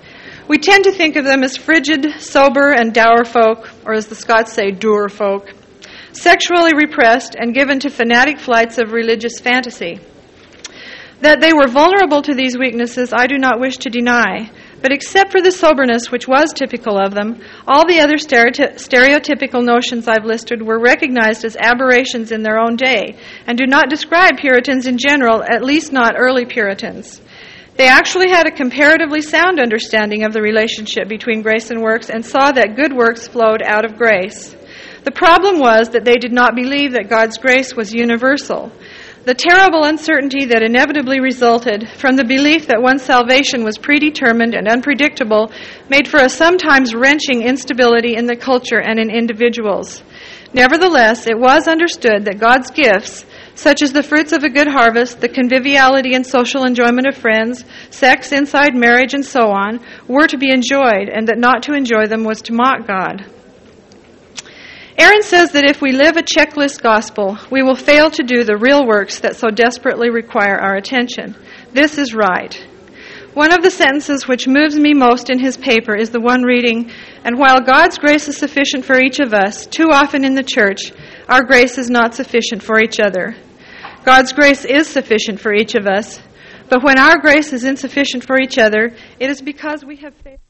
We tend to think of them as frigid, sober, and dour folk, or as the Scots say, dour folk, sexually repressed and given to fanatic flights of religious fantasy. That they were vulnerable to these weaknesses, I do not wish to deny, but except for the soberness which was typical of them, all the other stereoty- stereotypical notions I've listed were recognized as aberrations in their own day, and do not describe Puritans in general, at least not early Puritans. They actually had a comparatively sound understanding of the relationship between grace and works, and saw that good works flowed out of grace. The problem was that they did not believe that God's grace was universal. The terrible uncertainty that inevitably resulted from the belief that one's salvation was predetermined and unpredictable made for a sometimes wrenching instability in the culture and in individuals. Nevertheless, it was understood that God's gifts, such as the fruits of a good harvest, the conviviality and social enjoyment of friends, sex inside marriage, and so on, were to be enjoyed, and that not to enjoy them was to mock God. Aaron says that if we live a checklist gospel, we will fail to do the real works that so desperately require our attention. This is right. One of the sentences which moves me most in his paper is the one reading, "And while God's grace is sufficient for each of us, too often in the church, our grace is not sufficient for each other." God's grace is sufficient for each of us, but when our grace is insufficient for each other, it is because we have failed.